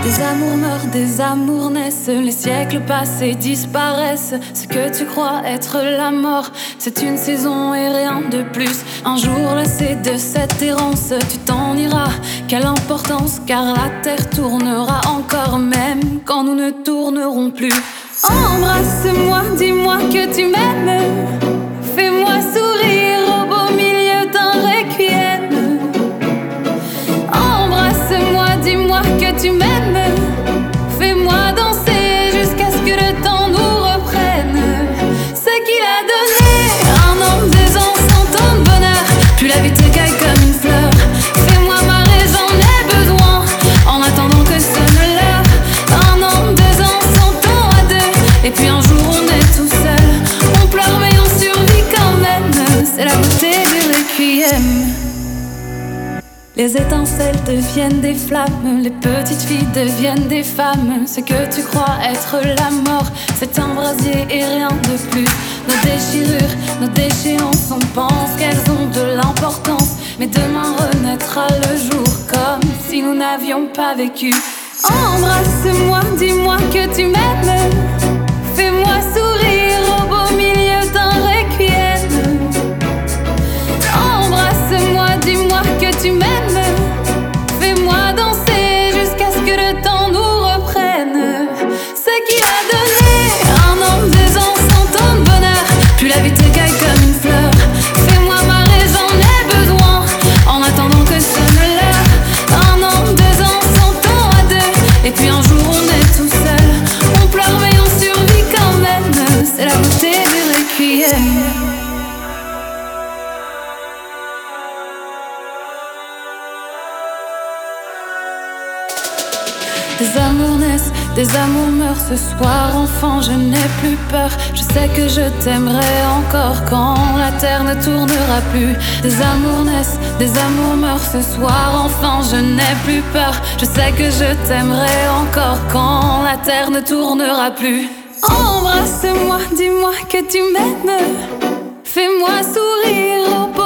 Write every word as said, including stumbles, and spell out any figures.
Des amours meurent, des amours naissent, les siècles passés disparaissent. Ce que tu crois être la mort, c'est une saison et rien de plus. Un jour lassé de cette errance, tu t'en iras. Quelle importance, car la terre tournera encore, même quand nous ne tournerons plus. Embrasse-moi, dis-moi que tu m'aimes. Fais-moi sourire au beau milieu d'un requiem. Embrasse-moi, dis-moi que tu m'aimes. Fais-moi danser jusqu'à ce que le temps nous reprenne. Ce qu'il a donné, un an, deux ans, cent ans de bonheur. Puis la vie te caille comme une fleur. Fais-moi marrer, j'en ai besoin. En attendant que sonne l'heure. Un an, deux ans, cent ans à deux. Et puis un jour on est tout seul. On pleure mais on survit quand même. C'est la beauté du requiem. Les étincelles deviennent des flammes, les petites filles deviennent des femmes. Ce que tu crois être la mort, c'est un brasier et rien de plus. Nos déchirures, nos déchéances, on pense qu'elles ont de l'importance. Mais demain renaîtra le jour comme si nous n'avions pas vécu. Embrasse-moi, dis-moi que tu m'aimes. Fais-moi sourire au beau milieu d'un requiem. Embrasse-moi, dis-moi que tu m'aimes. Fais-moi danser jusqu'à ce que le temps nous reprenne. Ce qu'il a donné, un an, deux ans, cent ans de bonheur. Puis la vie te caille comme une fleur. Fais-moi marrer, j'en ai besoin. En attendant que sonne l'heure. Un an, deux ans, cent ans à deux. Et puis un jour on est tout seul. On pleure mais on survit quand même. C'est la beauté du requiem. Des amours naissent, des amours meurent. Ce soir, enfant, je n'ai plus peur. Je sais que je t'aimerai encore quand la terre ne tournera plus. Des amours naissent, des amours meurent. Ce soir, enfant, je n'ai plus peur. Je sais que je t'aimerai encore quand la terre ne tournera plus. Embrasse-moi, dis-moi que tu m'aimes. Fais-moi sourire au